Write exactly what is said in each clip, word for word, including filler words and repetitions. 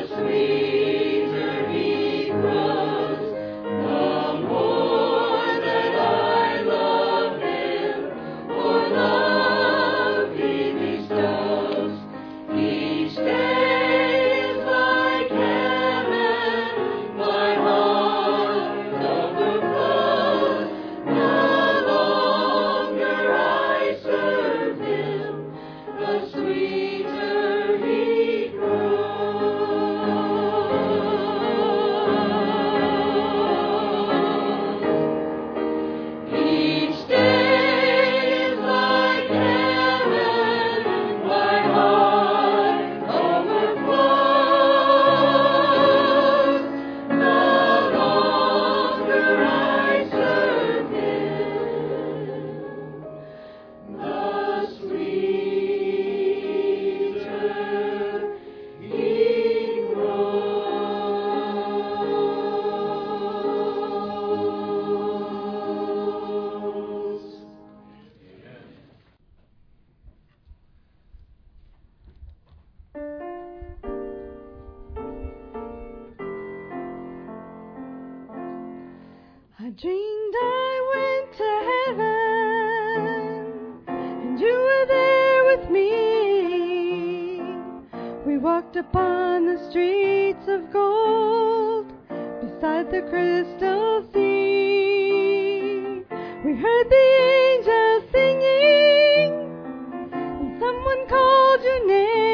I dreamed I went to heaven, and you were there with me. We walked upon the streets of gold, beside the crystal sea. We heard the angels singing, and someone called your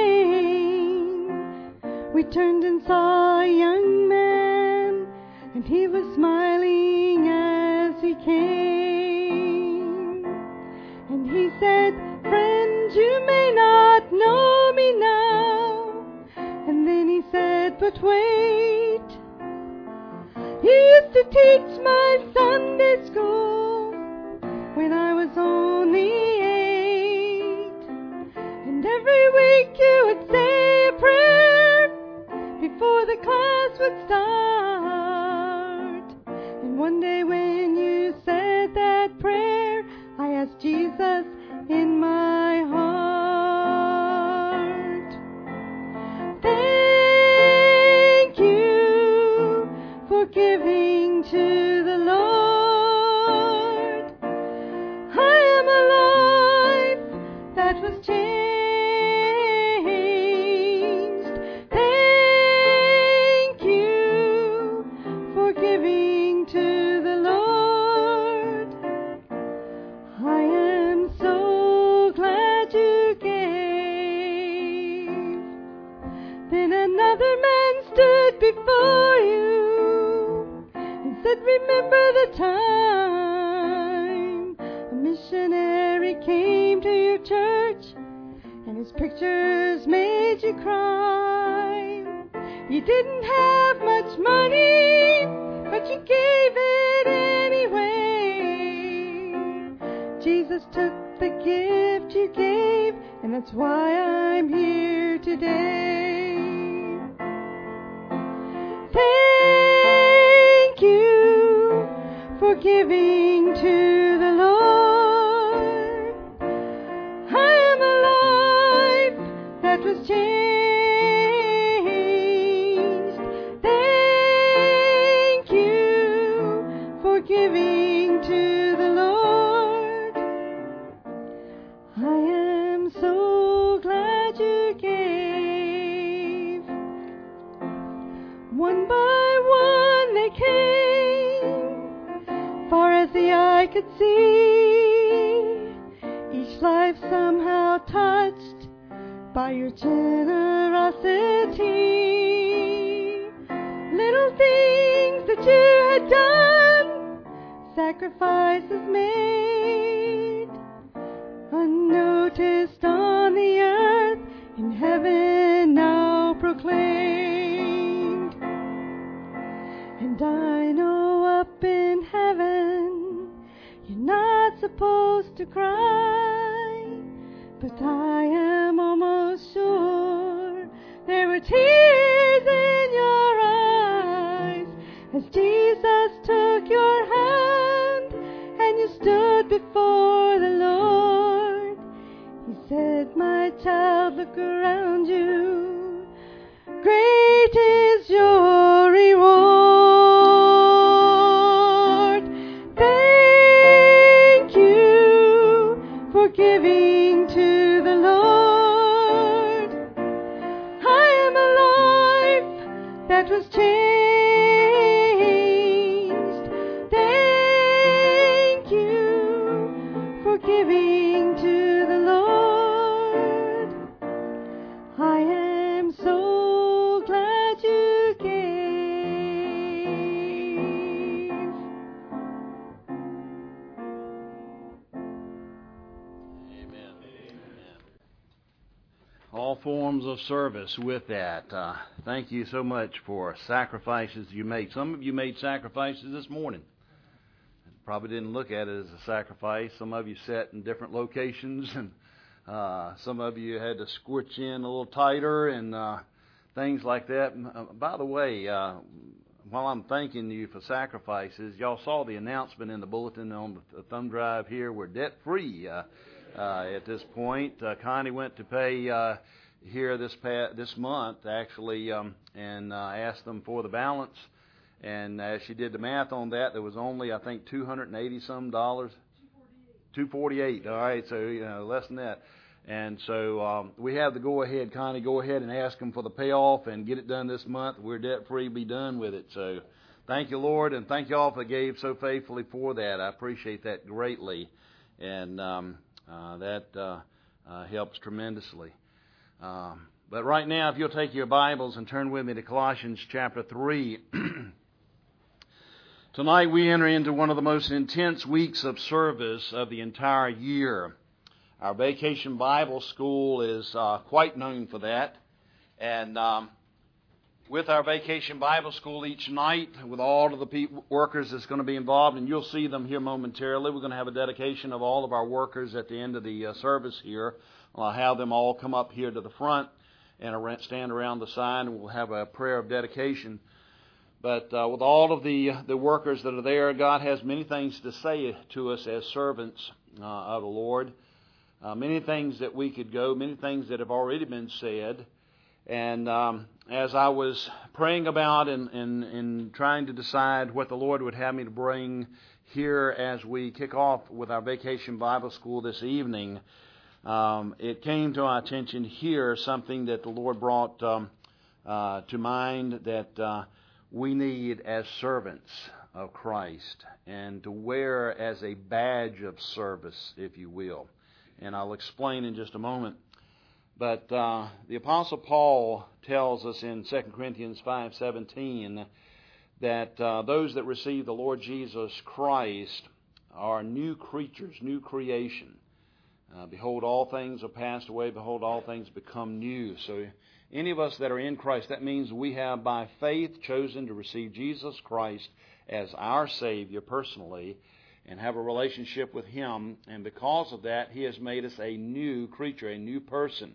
name. We turned and saw a young man, and he was smiling as he came. And he said, "Friend, you may not know me now." And then he said, "But wait, you used to teach my Sunday school when I was only eight. And every week you would say a prayer before the class would start. And one day when you said that prayer, I asked Jesus in my heart. Thank you for giving to the Lord. I am a life that was changed. Thank you for giving to the Lord. I am so glad you gave. Then another man stood before you and said, "Remember the time a missionary came to your church and his pictures made you cry. You didn't have much money, but you gave it anyway. Jesus took the gift you gave, and that's why I'm here today. Thank you for giving to the Lord. I am a life that was changed. Thank you for giving to the Lord. I am so glad you gave." One by one they came, far as the eye could see, each life somehow touched by your generosity. Little things that you had done, sacrifices made, unnoticed on the earth, in heaven now proclaimed. And I know up in heaven you're not supposed to cry, but I am almost sure there were tears in your eyes as Jesus took your hand and you stood before the Lord. He said, "My child, look around you. Great that was changed. Thank you for giving to the Lord. I am so glad you gave. Amen. All forms of service with that. Uh, thank you so much for sacrifices you made. Some of you made sacrifices this morning. Probably didn't look at it as a sacrifice. Some of you sat in different locations, and uh, some of you had to squitch in a little tighter and uh, things like that. Uh, by the way, uh, while I'm thanking you for sacrifices, y'all saw the announcement in the bulletin on the thumb drive here. We're debt-free. Uh, Uh, at this point, uh, Connie went to pay uh, here this pa- this month, actually, um, and uh, asked them for the balance. And as she did the math on that, there was only, I think, two hundred eighty some dollars. two forty-eight. All right, so you know, less than that. And so um, we have the go-ahead. Connie, go ahead and ask them for the payoff and get it done this month. We're debt-free, be done with it. So thank you, Lord, and thank you all for gave so faithfully for that. I appreciate that greatly. And um, Uh, that uh, uh, helps tremendously. Um, but right now, if you'll take your Bibles and turn with me to Colossians chapter three. Tonight we enter into one of the most intense weeks of service of the entire year. Our Vacation Bible School is uh, quite known for that. And um, with our Vacation Bible School each night, with all of the pe- workers that's going to be involved, and you'll see them here momentarily. We're going to have a dedication of all of our workers at the end of the uh, service here. I'll have them all come up here to the front and ar- stand around the side, and we'll have a prayer of dedication. But uh, with all of the the workers that are there, God has many things to say to us as servants uh, of the Lord. Uh, many things that we could go, many things that have already been said. And um, as I was praying about and, and, and trying to decide what the Lord would have me to bring here as we kick off with our Vacation Bible School this evening, um, it came to our attention here something that the Lord brought um, uh, to mind that uh, we need as servants of Christ and to wear as a badge of service, if you will. And I'll explain in just a moment. But uh, the Apostle Paul tells us in Second Corinthians five seventeen that uh, those that receive the Lord Jesus Christ are new creatures, new creation. Uh, behold, all things are passed away. Behold, all things become new. So any of us that are in Christ, that means we have by faith chosen to receive Jesus Christ as our Savior personally and have a relationship with Him. And because of that, He has made us a new creature, a new person.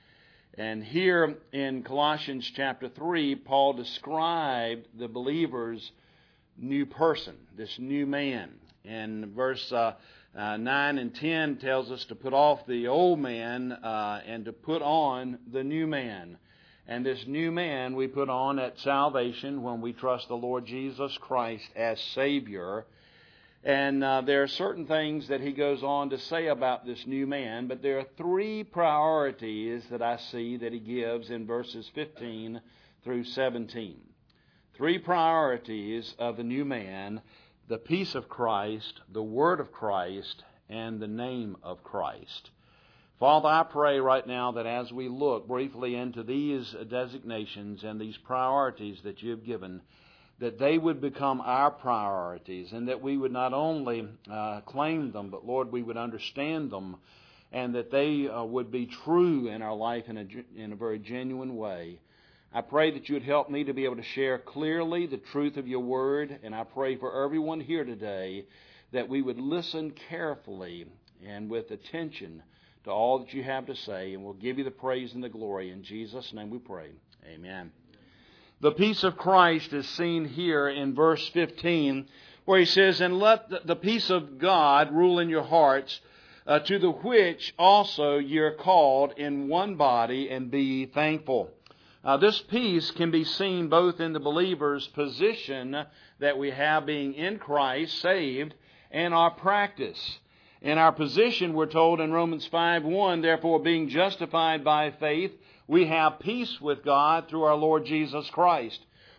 And here in Colossians chapter three, Paul described the believer's new person, this new man. And verse uh, uh, nine and ten tells us to put off the old man uh, and to put on the new man. And this new man we put on at salvation when we trust the Lord Jesus Christ as Savior. And uh, there are certain things that he goes on to say about this new man, but there are three priorities that I see that he gives in verses fifteen through seventeen. Three priorities of the new man: the peace of Christ, the word of Christ, and the name of Christ. Father, I pray right now that as we look briefly into these designations and these priorities that you have given, that they would become our priorities and that we would not only uh, claim them, but, Lord, we would understand them and that they uh, would be true in our life in a, in a very genuine way. I pray that you would help me to be able to share clearly the truth of your word, and I pray for everyone here today that we would listen carefully and with attention to all that you have to say, and we'll give you the praise and the glory. In Jesus' name we pray. Amen. The peace of Christ is seen here in verse fifteen, where he says, "And let the peace of God rule in your hearts, uh, to the which also ye are called in one body, and be thankful." Uh, this peace can be seen both in the believer's position that we have being in Christ, saved, and our practice. In our position, we're told in Romans five one, "Therefore, being justified by faith, we have peace with God through our Lord Jesus Christ,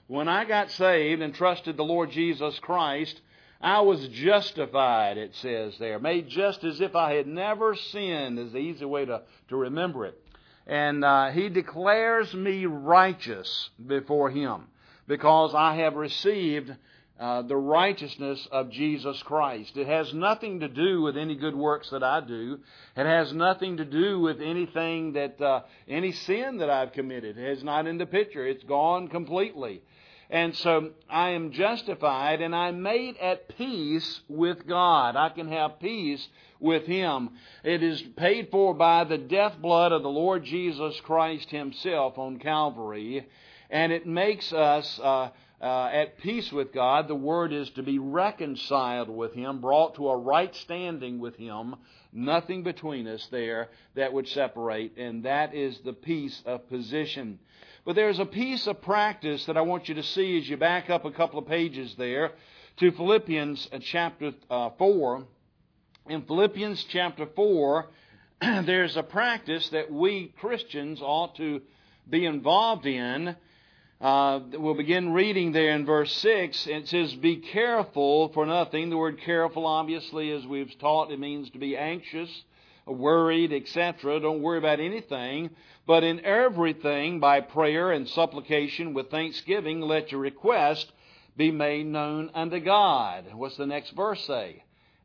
When I got saved and trusted the Lord Jesus Christ, I was justified, it says there. Made just as if I had never sinned is the easy way to, to remember it. And uh, He declares me righteous before Him because I have received uh, the righteousness of Jesus Christ. It has nothing to do with any good works that I do. It has nothing to do with anything that, uh, any sin that I've committed. It is not in the picture. It's gone completely. And so I am justified and I'm made at peace with God. I can have peace with Him. It is paid for by the death blood of the Lord Jesus Christ Himself on Calvary. And it makes us uh, uh, at peace with God. The word is to be reconciled with Him, brought to a right standing with Him. Nothing between us there that would separate. And that is the peace of position. But there's a piece of practice that I want you to see as you back up a couple of pages there to Philippians chapter uh, four. In Philippians chapter four, there's a practice that we Christians ought to be involved in. Uh, we'll begin reading there in verse six. It says, "Be careful for nothing." The word careful, obviously, as we've taught, it means to be anxious, worried, et cetera. Don't worry about anything. But in everything, by prayer and supplication with thanksgiving, let your request be made known unto God. What's the next verse say?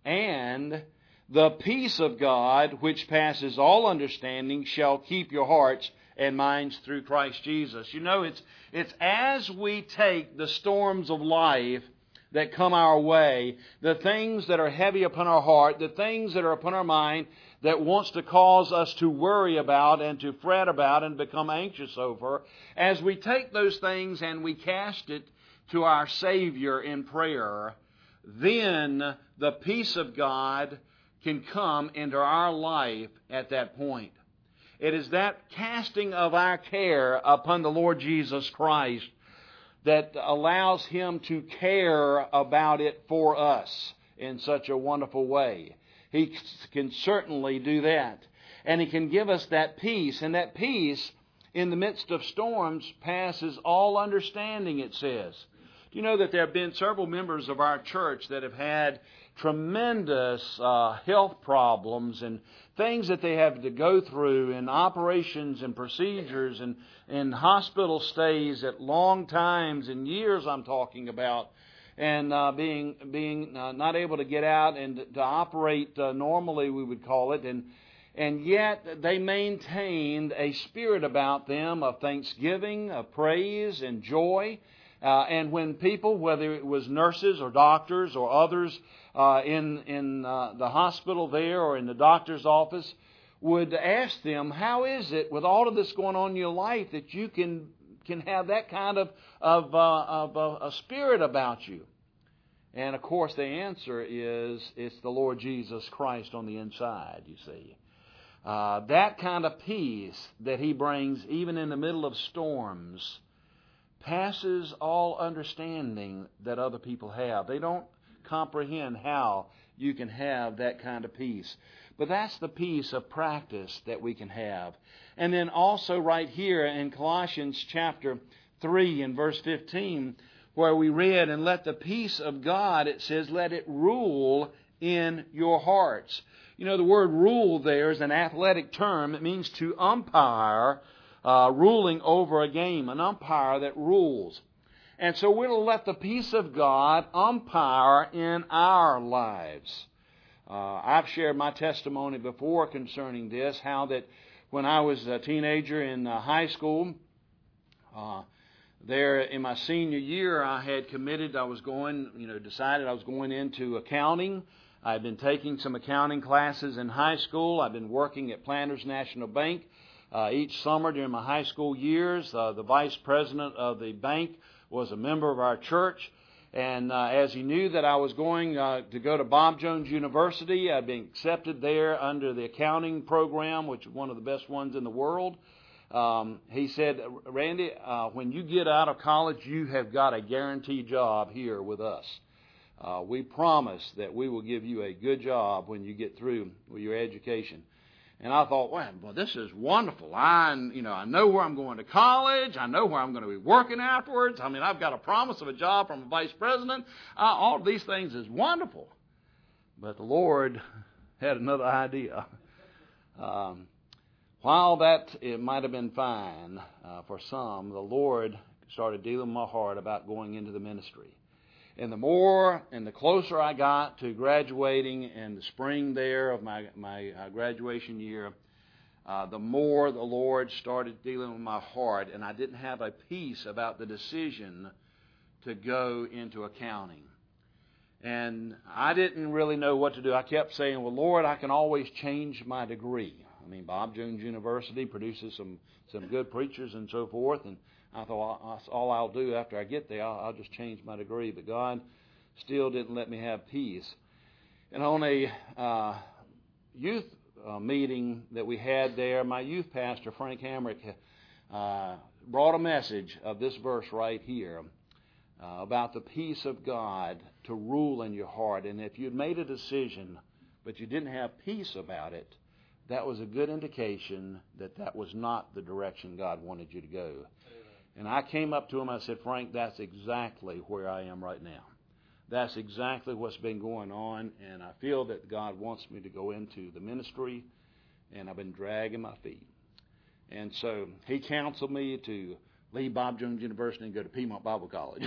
"And the peace of God, which passes all understanding, shall keep your hearts and minds through Christ Jesus." You know, it's it's as we take the storms of life that come our way, the things that are heavy upon our heart, the things that are upon our mind, that wants to cause us to worry about and to fret about and become anxious over, as we take those things and we cast it to our Savior in prayer, then the peace of God can come into our life at that point. It is that casting of our care upon the Lord Jesus Christ that allows Him to care about it for us in such a wonderful way. He can certainly do that. And He can give us that peace. And that peace in the midst of storms passes all understanding, it says. Do you know that there have been several members of our church that have had tremendous uh, health problems and things that they have to go through, and operations and procedures and, and hospital stays at long times and years I'm talking about, and uh, being being uh, not able to get out and to operate uh, normally, we would call it, and and yet they maintained a spirit about them of thanksgiving, of praise and joy. Uh, and when people, whether it was nurses or doctors or others uh, in in uh, the hospital there or in the doctor's office, would ask them, "How is it with all of this going on in your life that you can can have that kind of of, uh, of uh, a spirit about you?" And of course, the answer is it's the Lord Jesus Christ on the inside. You see, uh, that kind of peace that He brings, even in the middle of storms, passes all understanding that other people have. They don't comprehend how you can have that kind of peace. But that's the peace of practice that we can have. And then also right here in Colossians chapter three and verse fifteen, where we read, "And let the peace of God," it says, "let it rule in your hearts." You know, the word rule there is an athletic term. It means to umpire, Uh, ruling over a game, an umpire that rules. And so we're to let the peace of God umpire in our lives. Uh, I've shared my testimony before concerning this, how that when I was a teenager in uh, high school, uh, there in my senior year, I had committed, I was going, you know, decided I was going into accounting. I'd been taking some accounting classes in high school. I've been working at Planters National Bank. Uh, each summer during my high school years, uh, the vice president of the bank was a member of our church. And uh, as he knew that I was going uh, to go to Bob Jones University, I'd been accepted there under the accounting program, which is one of the best ones in the world. Um, he said, "Randy, uh, when you get out of college, you have got a guaranteed job here with us. Uh, we promise that we will give you a good job when you get through with your education." And I thought, well, well, this is wonderful. I, you know, I know where I'm going to college. I know where I'm going to be working afterwards. I mean, I've got a promise of a job from a vice president. Uh, all of these things is wonderful. But the Lord had another idea. Um, while that it might have been fine uh, for some, the Lord started dealing with my heart about going into the ministry. And the more and the closer I got to graduating in the spring there of my, my uh, graduation year, uh, the more the Lord started dealing with my heart, and I didn't have a peace about the decision to go into accounting. And I didn't really know what to do. I kept saying, well, Lord, I can always change my degree. I mean, Bob Jones University produces some, some good preachers and so forth, and I thought, that's all I'll do after I get there. I'll, I'll just change my degree. But God still didn't let me have peace. And on a uh, youth uh, meeting that we had there, my youth pastor, Frank Hamrick, uh, brought a message of this verse right here uh, about the peace of God to rule in your heart. And if you'd made a decision, but you didn't have peace about it, that was a good indication that that was not the direction God wanted you to go. And I came up to him, I said, Frank, that's exactly where I am right now. That's exactly what's been going on, and I feel that God wants me to go into the ministry, and I've been dragging my feet. And so he counseled me to leave Bob Jones University and go to Piedmont Bible College.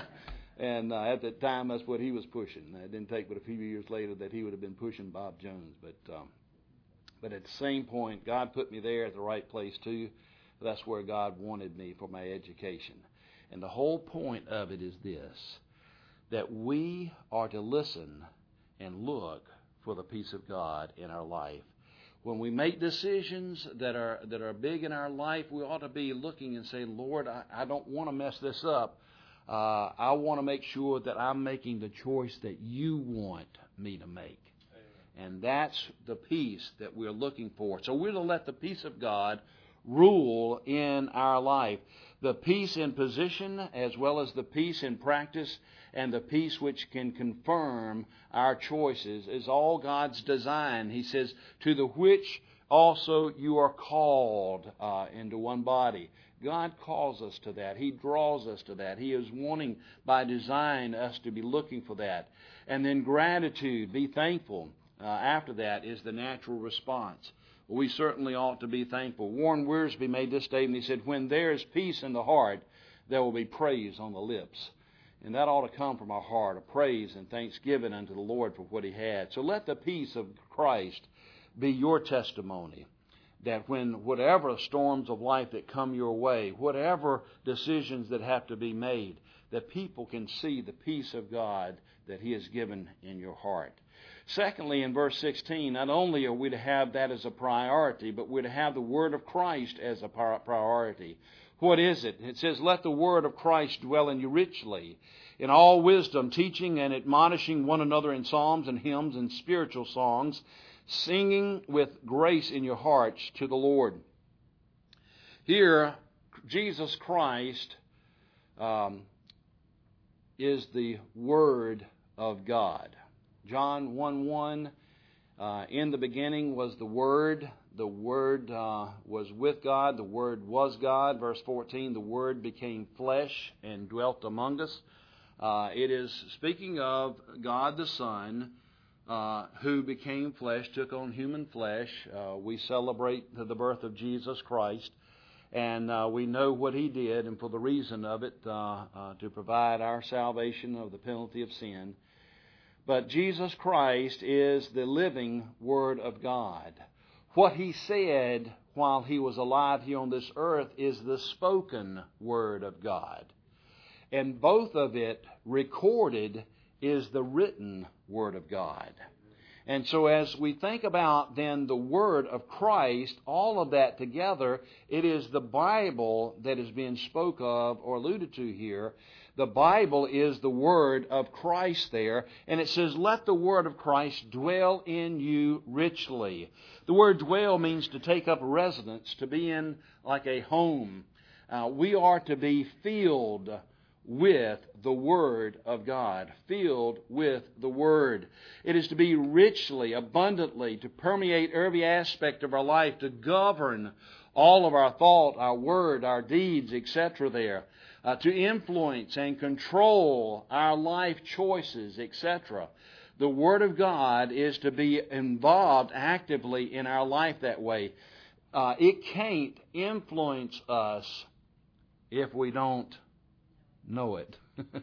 and uh, at that time, that's what he was pushing. It didn't take but a few years later that he would have been pushing Bob Jones. But, um, but at the same point, God put me there at the right place, too. That's where God wanted me for my education. And the whole point of it is this, that we are to listen and look for the peace of God in our life. When we make decisions that are that are big in our life, we ought to be looking and saying, Lord, I, I don't want to mess this up. Uh, I want to make sure that I'm making the choice that you want me to make. Amen. And that's the peace that we're looking for. So we're to let the peace of God rule in our life. The peace in position as well as the peace in practice and the peace which can confirm our choices is all God's design. He says, to the which also you are called uh, into one body. God calls us to that. He draws us to that. He is wanting by design us to be looking for that. And then gratitude, be thankful. Uh, after that is the natural response. We certainly ought to be thankful. Warren Wiersbe made this statement. He said, when there is peace in the heart, there will be praise on the lips. And that ought to come from our heart, a praise and thanksgiving unto the Lord for what He had. So let the peace of Christ be your testimony, that when whatever storms of life that come your way, whatever decisions that have to be made, that people can see the peace of God that He has given in your heart. Secondly, in verse sixteen, not only are we to have that as a priority, but we're to have the Word of Christ as a priority. What is it? It says, let the Word of Christ dwell in you richly, in all wisdom, teaching and admonishing one another in psalms and hymns and spiritual songs, singing with grace in your hearts to the Lord. Here, Jesus Christ um, is the Word of God. John one one, uh, in the beginning was the Word. The Word uh, was with God. The Word was God. Verse fourteen, the Word became flesh and dwelt among us. Uh, it is speaking of God the Son, uh, who became flesh, took on human flesh. Uh, we celebrate the birth of Jesus Christ, and uh, we know what He did, and for the reason of it, uh, uh, to provide our salvation of the penalty of sin. But Jesus Christ is the living Word of God. What He said while He was alive here on this earth is the spoken Word of God. And both of it recorded is the written Word of God. And so as we think about then the Word of Christ, all of that together, it is the Bible that is being spoke of or alluded to here. The Bible is the Word of Christ there. And it says, let the Word of Christ dwell in you richly. The word dwell means to take up residence, to be in like a home. Uh, we are to be filled with the Word of God. Filled with the Word. It is to be richly, abundantly, to permeate every aspect of our life, to govern all of our thought, our word, our deeds, et cetera there. Uh, to influence and control our life choices, et cetera. The Word of God is to be involved actively in our life that way. Uh, it can't influence us if we don't know it.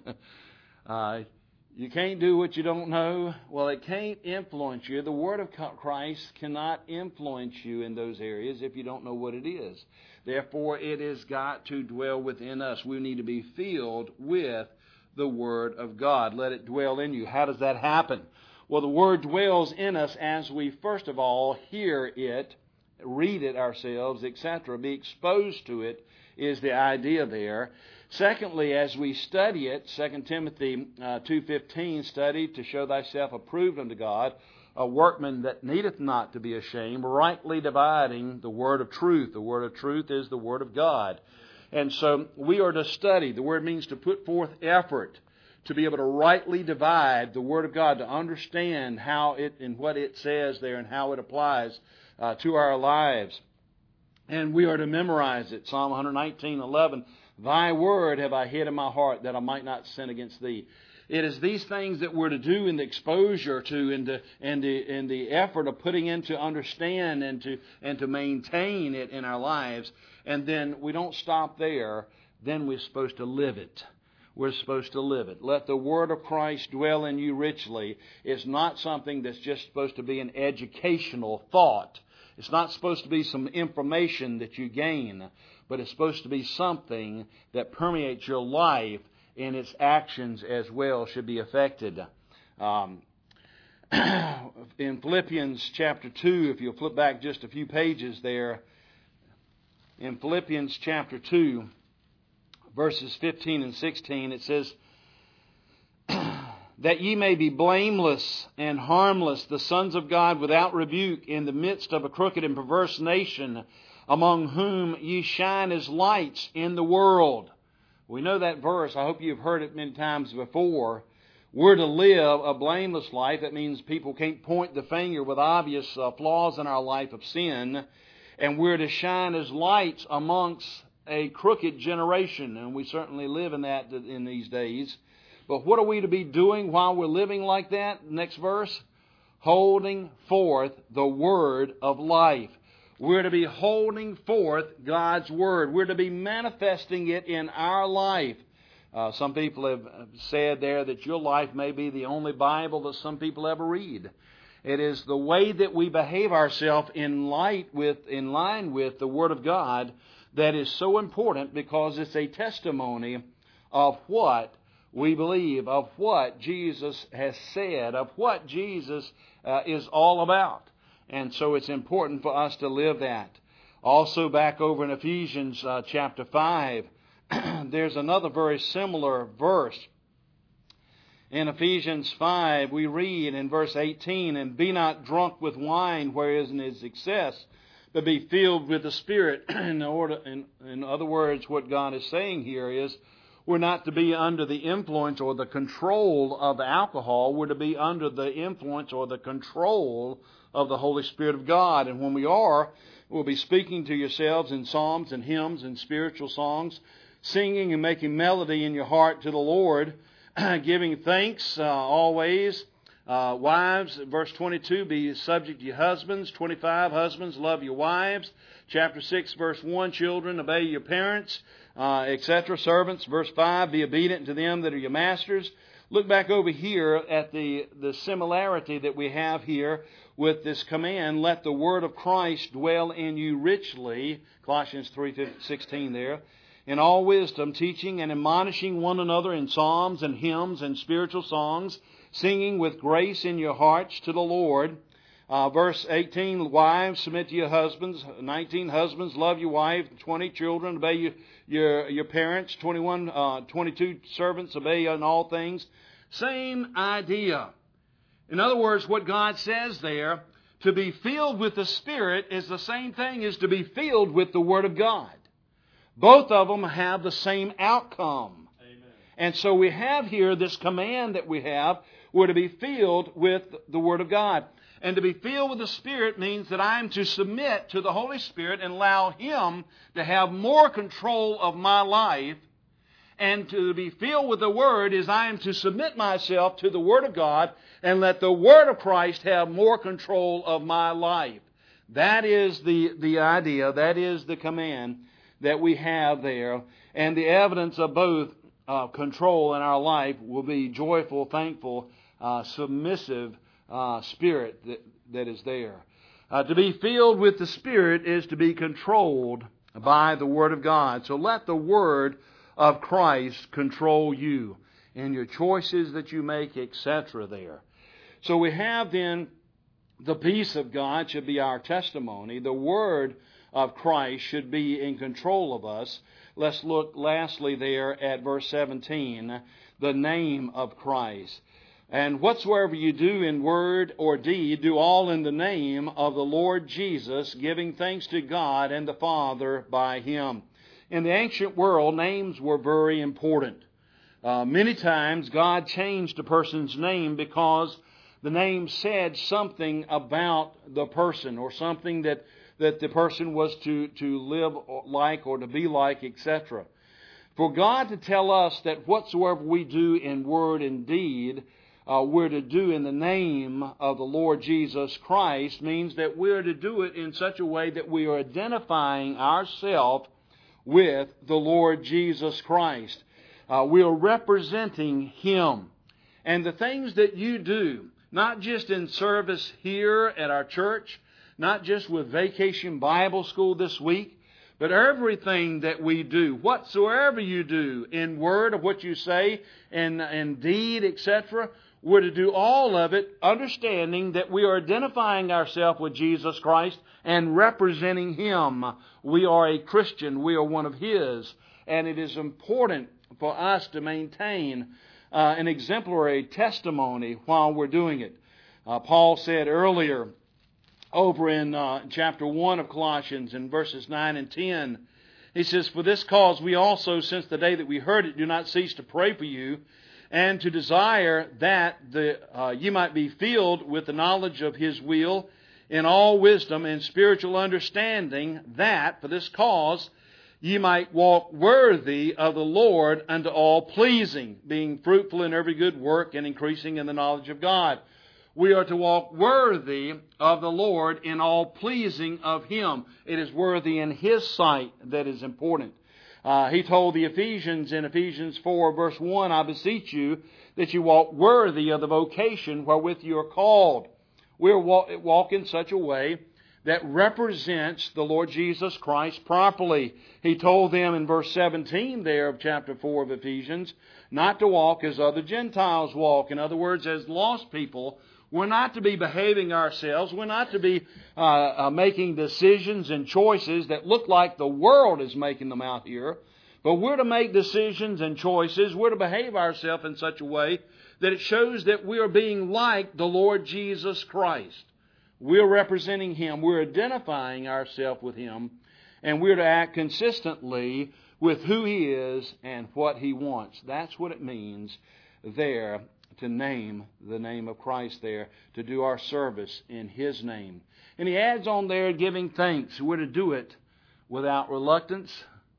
uh, you can't do what you don't know. Well, it can't influence you. The Word of Christ cannot influence you in those areas if you don't know what it is. Therefore, it has got to dwell within us. We need to be filled with the Word of God. Let it dwell in you. How does that happen? Well, the Word dwells in us as we, first of all, hear it, read it ourselves, et cetera. Be exposed to it is the idea there. Secondly, as we study it, Second Timothy uh, two fifteen, study to show thyself approved unto God, a workman that needeth not to be ashamed, rightly dividing the word of truth. The word of truth is the Word of God. And so we are to study. The word means to put forth effort to be able to rightly divide the Word of God, to understand how it and what it says there and how it applies uh, to our lives. And we are to memorize it. Psalm one nineteen eleven, Thy word have I hid in my heart that I might not sin against thee. It is these things that we're to do in the exposure to and the, and the, and the effort of putting in to understand and to, and to maintain it in our lives. And then we don't stop there. Then we're supposed to live it. We're supposed to live it. Let the Word of Christ dwell in you richly. It's not something that's just supposed to be an educational thought. It's not supposed to be some information that you gain, but it's supposed to be something that permeates your life, and its actions as well should be affected. Um, in Philippians chapter two, if you'll flip back just a few pages there, in Philippians chapter two, verses fifteen and sixteen, it says, that ye may be blameless and harmless, the sons of God without rebuke, in the midst of a crooked and perverse nation, among whom ye shine as lights in the world. We know that verse. I hope you've heard it many times before. We're to live a blameless life. That means people can't point the finger with obvious uh, flaws in our life of sin. And we're to shine as lights amongst a crooked generation. And we certainly live in that in these days. But what are we to be doing while we're living like that? Next verse. Holding forth the word of life. We're to be holding forth God's Word. We're to be manifesting it in our life. Uh, some people have said there that your life may be the only Bible that some people ever read. It is the way that we behave ourselves in light with, in line with the Word of God that is so important, because it's a testimony of what we believe, of what Jesus has said, of what Jesus uh, is all about. And so it's important for us to live that. Also back over in Ephesians uh, chapter five, there's another very similar verse. In Ephesians five, we read in verse eighteen, and be not drunk with wine wherein is excess, but be filled with the Spirit. in, order, in, in other words, what God is saying here is, we're not to be under the influence or the control of alcohol. We're to be under the influence or the control of the Holy Spirit of God. And when we are, we'll be speaking to yourselves in psalms and hymns and spiritual songs, singing and making melody in your heart to the Lord, giving thanks uh, always. Uh, wives, verse twenty-two, be subject to your husbands. twenty-five, husbands, love your wives. Chapter six, verse one, children, obey your parents, uh, et cetera. Servants, verse five, be obedient to them that are your masters. Look back over here at the, the similarity that we have here with this command, let the word of Christ dwell in you richly, Colossians three sixteen there, in all wisdom, teaching and admonishing one another in psalms and hymns and spiritual songs, singing with grace in your hearts to the Lord. Uh, verse eighteen, wives, submit to your husbands. nineteen, husbands, love your wife. twenty, children, obey your, your, your parents. twenty-one, uh, twenty-two, servants, obey in all things. Same idea. In other words, what God says there, to be filled with the Spirit is the same thing as to be filled with the Word of God. Both of them have the same outcome. Amen. And so we have here this command that we have. We're to be filled with the Word of God. And to be filled with the Spirit means that I am to submit to the Holy Spirit and allow Him to have more control of my life. And to be filled with the Word is I am to submit myself to the Word of God and let the Word of Christ have more control of my life. That is the, the idea, that is the command that we have there. And the evidence of both uh, control in our life will be joyful, thankful, uh, submissive uh, spirit that, that is there. Uh, to be filled with the Spirit is to be controlled by the Word of God. So let the Word of Christ control you in your choices that you make, et cetera there. So we have then the peace of God should be our testimony. The Word of Christ should be in control of us. Let's look lastly there at verse seventeen, the name of Christ. And whatsoever you do in word or deed, do all in the name of the Lord Jesus, giving thanks to God and the Father by Him. In the ancient world, names were very important. Uh, many times God changed a person's name because the name said something about the person, or something that, that the person was to, to live like or to be like, et cetera. For God to tell us that whatsoever we do in word and deed, uh, we're to do in the name of the Lord Jesus Christ, means that we're to do it in such a way that we are identifying ourselves with the Lord Jesus Christ. Uh, we are representing Him. And the things that you do, not just in service here at our church, not just with Vacation Bible School this week, but everything that we do, whatsoever you do, in word of what you say, and in deed, et cetera, we're to do all of it, understanding that we are identifying ourselves with Jesus Christ and representing Him. We are a Christian. We are one of His. And it is important for us to maintain uh, an exemplary testimony while we're doing it. Uh, Paul said earlier, over in uh, chapter one of Colossians, in verses nine and ten, he says, "For this cause we also, since the day that we heard it, do not cease to pray for you, and to desire that the, uh, ye might be filled with the knowledge of His will, in all wisdom and spiritual understanding, that, for this cause, ye might walk worthy of the Lord unto all pleasing, being fruitful in every good work and increasing in the knowledge of God." We are to walk worthy of the Lord in all pleasing of Him. It is worthy in His sight that is important. Uh, he told the Ephesians in Ephesians four verse one, "I beseech you that you walk worthy of the vocation wherewith you are called." We'll walk, walk in such a way that represents the Lord Jesus Christ properly. He told them in verse seventeen there of chapter four of Ephesians, not to walk as other Gentiles walk. In other words, as lost people, we're not to be behaving ourselves. We're not to be uh, uh, making decisions and choices that look like the world is making them out here. But we're to make decisions and choices. We're to behave ourselves in such a way that it shows that we are being like the Lord Jesus Christ. We're representing Him. We're identifying ourselves with Him. And we're to act consistently with who He is and what He wants. That's what it means there to name the name of Christ there, to do our service in His name. And he adds on there, giving thanks. We're to do it without reluctance,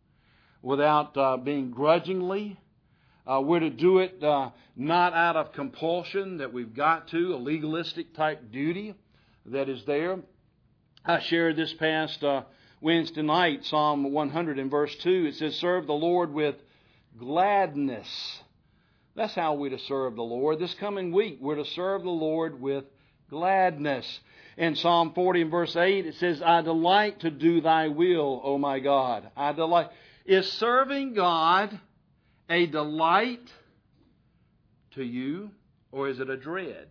without uh, being grudgingly. Uh, we're to do it uh, not out of compulsion that we've got to, a legalistic type duty that is there. I shared this past uh, Wednesday night, Psalm one hundred in verse two. It says, "Serve the Lord with gladness." That's how we're to serve the Lord. This coming week, we're to serve the Lord with gladness. In Psalm forty and verse eight, it says, "I delight to do Thy will, O my God." I delight. Is serving God a delight to you, or is it a dread?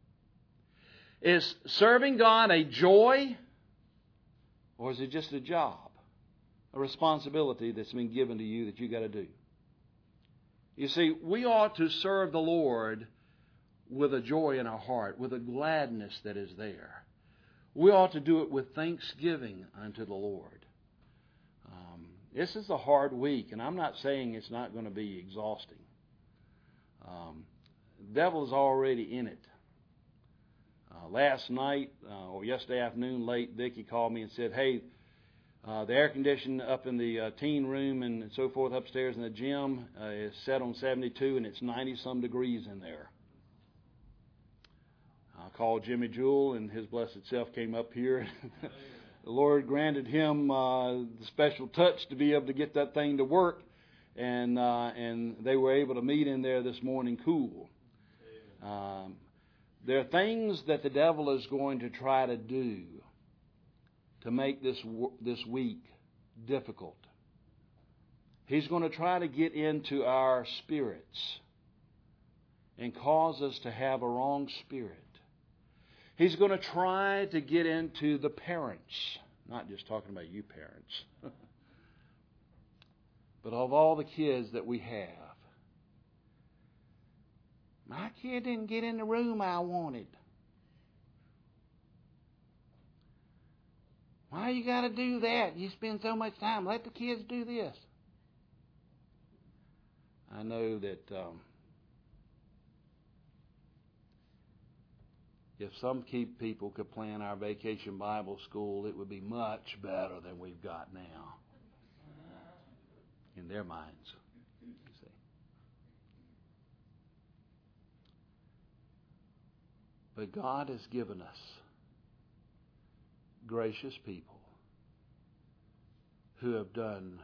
Is serving God a joy, or is it just a job, a responsibility that's been given to you that you got to do? You see, we ought to serve the Lord with a joy in our heart, with a gladness that is there. We ought to do it with thanksgiving unto the Lord. Um, this is a hard week, and I'm not saying it's not going to be exhausting. Um, the devil is already in it. Uh, last night, uh, or yesterday afternoon, late, Vicki called me and said, hey, uh, the air conditioning up in the uh, teen room and so forth upstairs in the gym uh, is set on seventy-two and it's ninety-some degrees in there. I called Jimmy Jewell and his blessed self came up here. The Lord granted him uh, the special touch to be able to get that thing to work, and uh, and they were able to meet in there this morning cool. Um, there are things that the devil is going to try to do to make this this week difficult. He's going to try to get into our spirits and cause us to have a wrong spirit. He's going to try to get into the parents, not just talking about you parents, but of all the kids that we have. My kid didn't get in the room I wanted. Why you got to do that? You spend so much time. Let the kids do this. I know that um, if some key people could plan our Vacation Bible School, it would be much better than we've got now. In their minds. You see. But God has given us gracious people who have done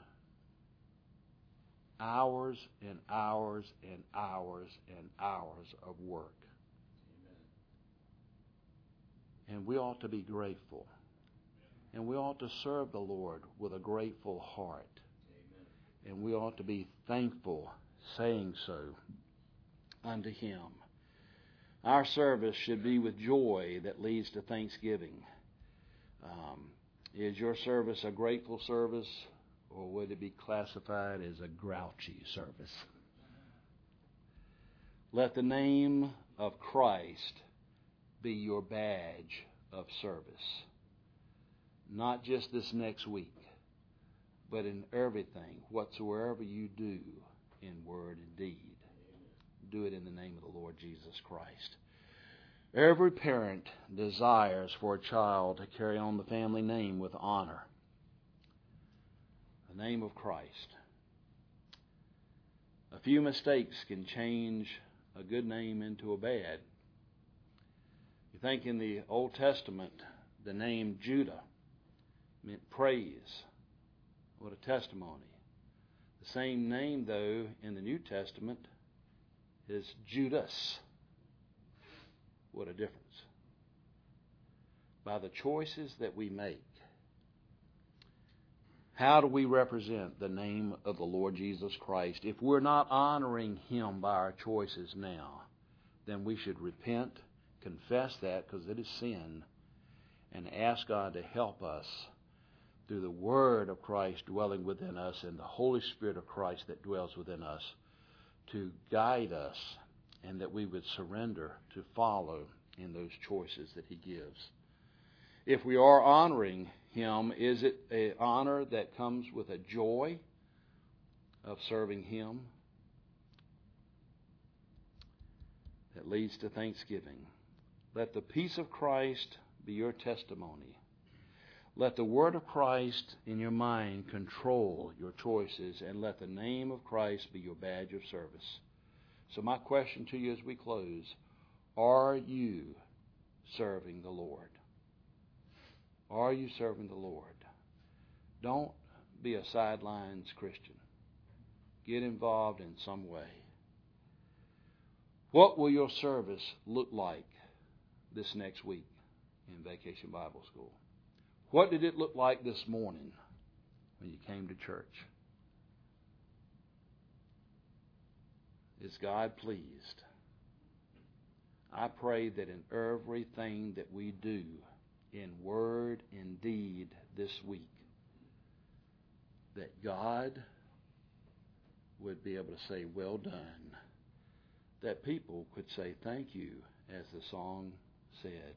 hours and hours and hours and hours of work. Amen. And we ought to be grateful. And we ought to serve the Lord with a grateful heart. Amen. And we ought to be thankful, saying so unto Him. Our service should be with joy that leads to thanksgiving. Um, is your service a grateful service, or would it be classified as a grouchy service? Let the name of Christ be your badge of service. Not just this next week, but in everything, whatsoever you do in word and deed. Do it in the name of the Lord Jesus Christ. Every parent desires for a child to carry on the family name with honor. The name of Christ. A few mistakes can change a good name into a bad. You think in the Old Testament, the name Judah meant praise. What a testimony. The same name, though, in the New Testament is Judas. What a difference. By the choices that we make, how do we represent the name of the Lord Jesus Christ? If we're not honoring Him by our choices now, then we should repent, confess that because it is sin, and ask God to help us through the Word of Christ dwelling within us and the Holy Spirit of Christ that dwells within us to guide us, and that we would surrender to follow in those choices that He gives. If we are honoring Him, is it an honor that comes with a joy of serving Him that leads to thanksgiving? Let the peace of Christ be your testimony. Let the word of Christ in your mind control your choices, and let the name of Christ be your badge of service. So my question to you as we close, are you serving the Lord? Are you serving the Lord? Don't be a sidelines Christian. Get involved in some way. What will your service look like this next week in Vacation Bible School? What did it look like this morning when you came to church? Is God pleased? I pray that in everything that we do, in word and deed this week, that God would be able to say, well done. That people could say thank you, as the song said.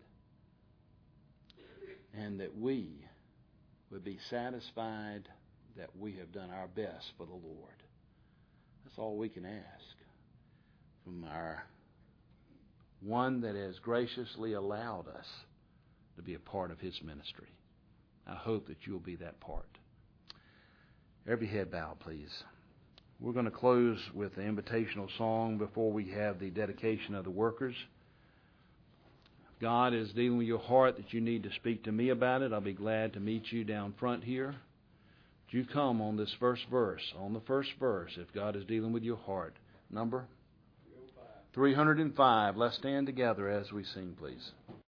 And that we would be satisfied that we have done our best for the Lord. That's all we can ask. from our one that has graciously allowed us to be a part of his ministry. I hope that you'll be that part. Every head bowed, please. We're going to close with the invitational song before we have the dedication of the workers. If God is dealing with your heart that you need to speak to me about it, I'll be glad to meet you down front here. Would you come on this first verse, on the first verse, if God is dealing with your heart. Number three hundred five. Let's stand together as we sing, please.